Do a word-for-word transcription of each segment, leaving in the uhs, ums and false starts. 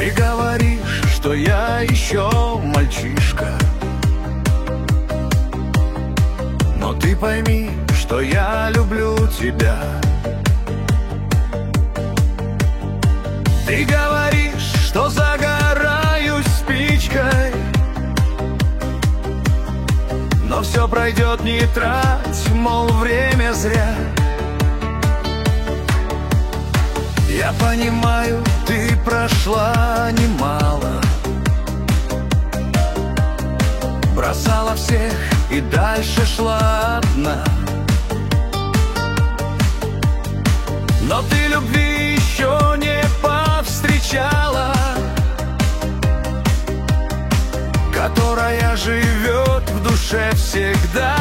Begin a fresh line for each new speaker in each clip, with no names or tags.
Ты говоришь, что я еще мальчишка, но ты пойми, что я люблю тебя. Ты говоришь, что загораюсь спичкой, но все пройдет, не трать, мол, время зря. Я понимаю, ты прошла немало, бросала всех и дальше шла одна. Но ты любви еще не повстречала, которая живет в душе всегда.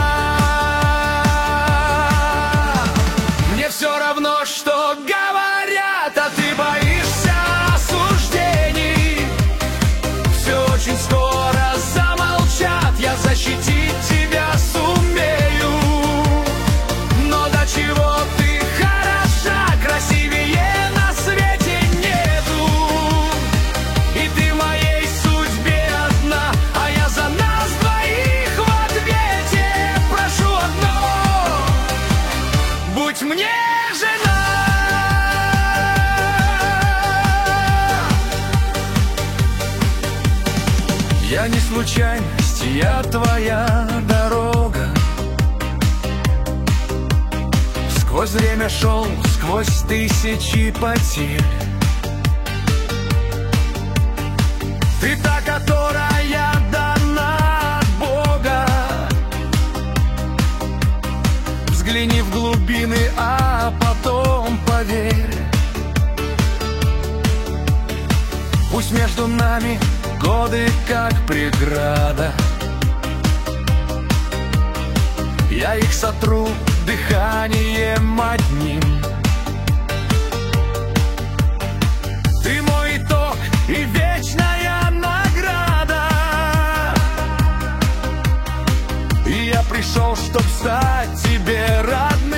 Мне все равно, что говорят, а ты боишься осуждений. Все очень скоро замолчат, я защитить тебя сумею. Но до чего ты хороша, красивее на свете нету. И ты в моей судьбе одна, а я за нас двоих в ответе прошу одно: будь мне жена. Я не случайность, я твоя дорога. Сквозь время шел, сквозь тысячи потерь. Ты та, которая дана от Бога. Взгляни в глубины, а потом поверь. Пусть между нами годы как преграда, я их сотру дыханием одним. Ты мой итог и вечная награда, и я пришел, чтоб стать тебе родным.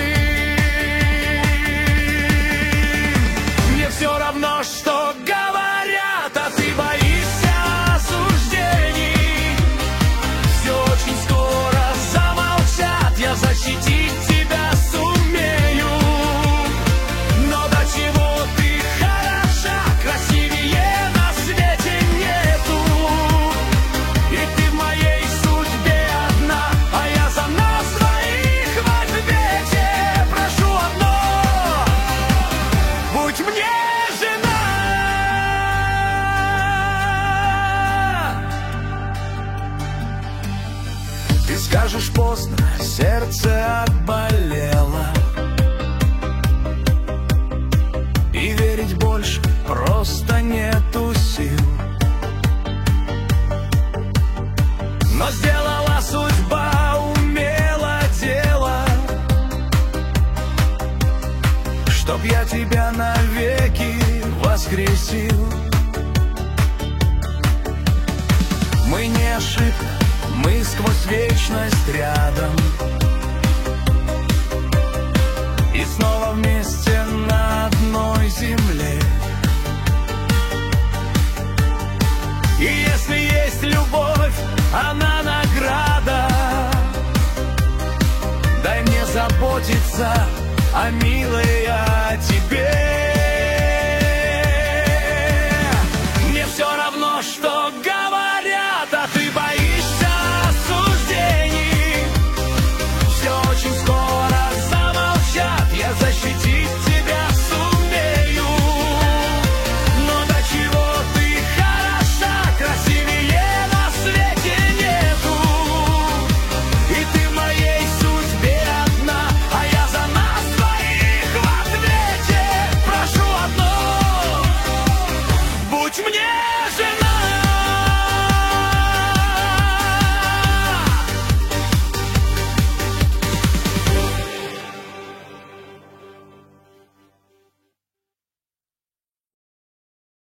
Мне все равно, что говорят, а ты боишься осуждений. Все очень скоро замолчат, я защитить тебя сумею. Но до чего ты хороша, красивее на свете нету. И ты в моей судьбе одна, а я за нас двоих в ответе прошу одно: будь мне жена. Ты скажешь поздно, сердце отболело, и верить больше просто нету сил. Но сделала судьба умело дело, чтоб я тебя навеки воскресил. Мы не ошибка, мы сквозь вечность рядом, и снова вместе на одной земле. И если есть любовь, она награда. Дай мне заботиться, а милая, о тебе.